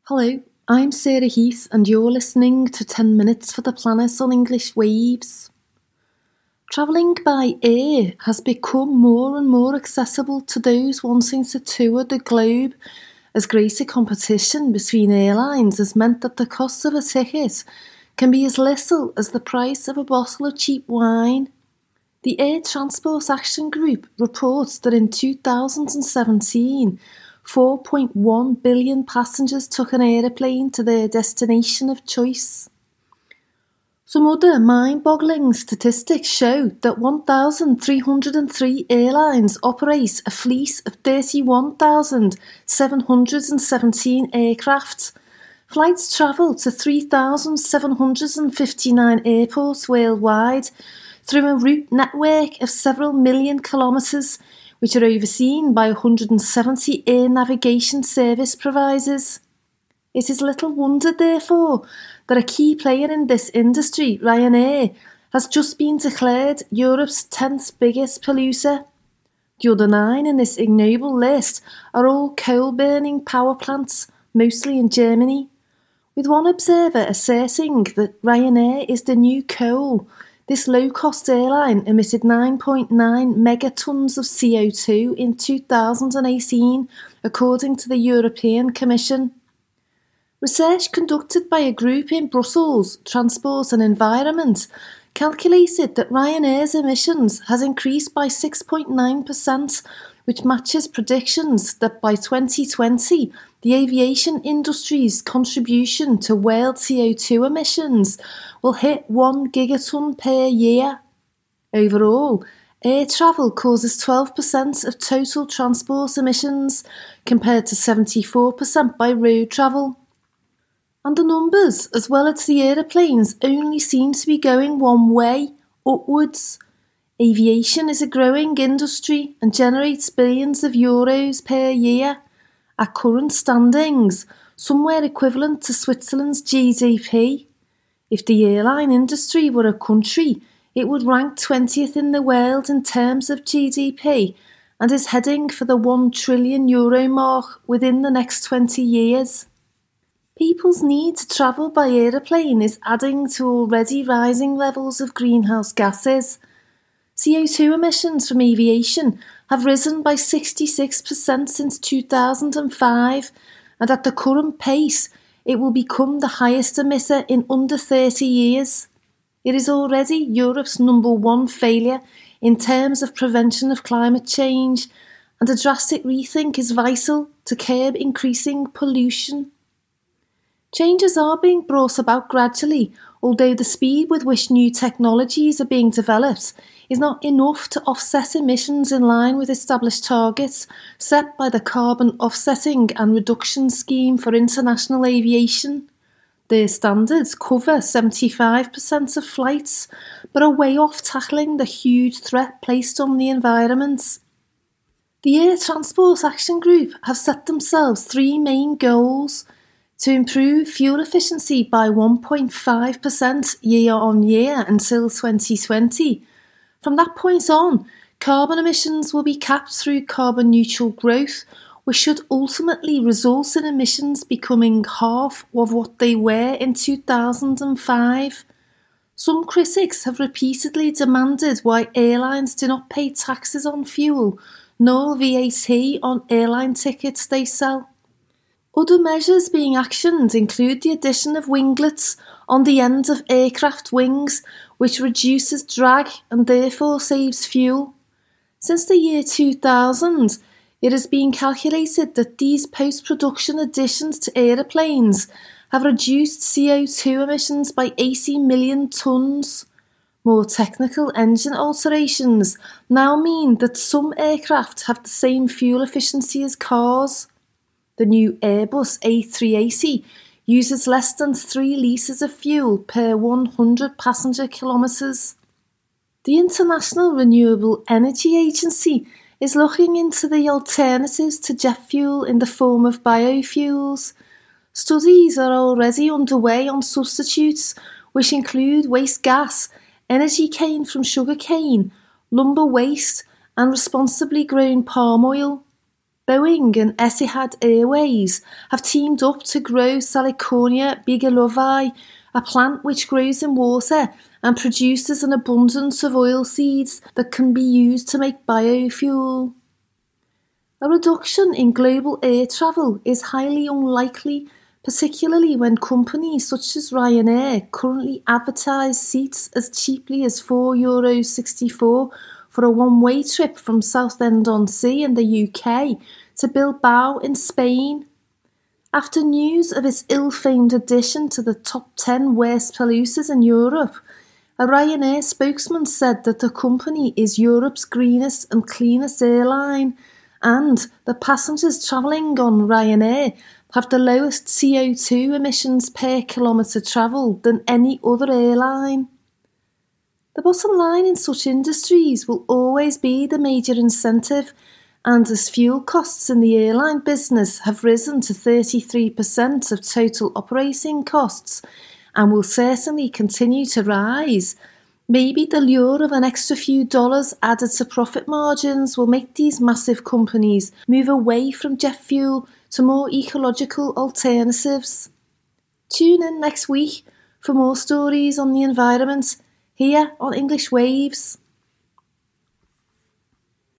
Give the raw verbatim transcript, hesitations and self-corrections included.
Hello, I'm Sarah Heath and you're listening to ten minutes for the Planet on English Waves. Travelling by air has become more and more accessible to those wanting to tour the globe, as greater competition between airlines has meant that the cost of a ticket can be as little as the price of a bottle of cheap wine. The Air Transport Action Group reports that in two thousand seventeen, four point one billion passengers took an aeroplane to their destination of choice. Some other mind-boggling statistics show that one thousand three hundred three airlines operate a fleet of thirty-one thousand seven hundred seventeen aircraft. Flights travel to three thousand seven hundred fifty-nine airports worldwide through a route network of several million kilometres, which are overseen by one hundred seventy air navigation service providers. It is little wonder, therefore, that a key player in this industry, Ryanair, has just been declared Europe's tenth biggest polluter. The other nine in this ignoble list are all coal-burning power plants, mostly in Germany, with one observer asserting that Ryanair is the new coal. This low-cost airline emitted nine point nine megatons of C O two in two thousand eighteen, according to the European Commission. Research conducted by a group in Brussels, Transport and Environment, calculated that Ryanair's emissions has increased by six point nine percent, which matches predictions that by twenty twenty, the aviation industry's contribution to world C O two emissions will hit one gigaton per year. Overall, air travel causes twelve percent of total transport emissions, compared to seventy-four percent by road travel. And the numbers, as well as the aeroplanes, only seem to be going one way, upwards. Aviation is a growing industry and generates billions of euros per year. At current standings, somewhere equivalent to Switzerland's G D P. If the airline industry were a country, it would rank twentieth in the world in terms of G D P and is heading for the one trillion euro mark within the next twenty years. People's need to travel by aeroplane is adding to already rising levels of greenhouse gases. C O two emissions from aviation have risen by sixty-six percent since two thousand five, and at the current pace, it will become the highest emitter in under thirty years. It is already Europe's number one failure in terms of prevention of climate change, and a drastic rethink is vital to curb increasing pollution. Changes are being brought about gradually, although the speed with which new technologies are being developed is not enough to offset emissions in line with established targets set by the Carbon Offsetting and Reduction Scheme for International Aviation. Their standards cover seventy-five percent of flights, but are way off tackling the huge threat placed on the environment. The Air Transport Action Group have set themselves three main goals: to improve fuel efficiency by one point five percent year on year until twenty twenty. From that point on, carbon emissions will be capped through carbon neutral growth, which should ultimately result in emissions becoming half of what they were in two thousand five. Some critics have repeatedly demanded why airlines do not pay taxes on fuel, nor V A T on airline tickets they sell. Other measures being actioned include the addition of winglets on the end of aircraft wings, which reduces drag and therefore saves fuel. Since the year two thousand, it has been calculated that these post-production additions to aeroplanes have reduced C O two emissions by eighty million tonnes. More technical engine alterations now mean that some aircraft have the same fuel efficiency as cars. The new Airbus A three eighty uses less than three litres of fuel per one hundred passenger kilometres. The International Renewable Energy Agency is looking into the alternatives to jet fuel in the form of biofuels. Studies are already underway on substitutes, which include waste gas, energy cane from sugar cane, lumber waste, and responsibly grown palm oil. Boeing and Etihad Airways have teamed up to grow Salicornia bigelovae, a plant which grows in water and produces an abundance of oilseeds that can be used to make biofuel. A reduction in global air travel is highly unlikely, particularly when companies such as Ryanair currently advertise seats as cheaply as four euros sixty-four for a one-way trip from Southend-on-Sea in the U K to Bilbao in Spain. After news of its ill-famed addition to the top ten worst polluters in Europe, a Ryanair spokesman said that the company is Europe's greenest and cleanest airline, and the passengers travelling on Ryanair have the lowest C O two emissions per kilometre travelled than any other airline. The bottom line in such industries will always be the major incentive, and as fuel costs in the airline business have risen to thirty-three percent of total operating costs and will certainly continue to rise, maybe the lure of an extra few dollars added to profit margins will make these massive companies move away from jet fuel to more ecological alternatives. Tune in next week for more stories on the environment here on English Waves.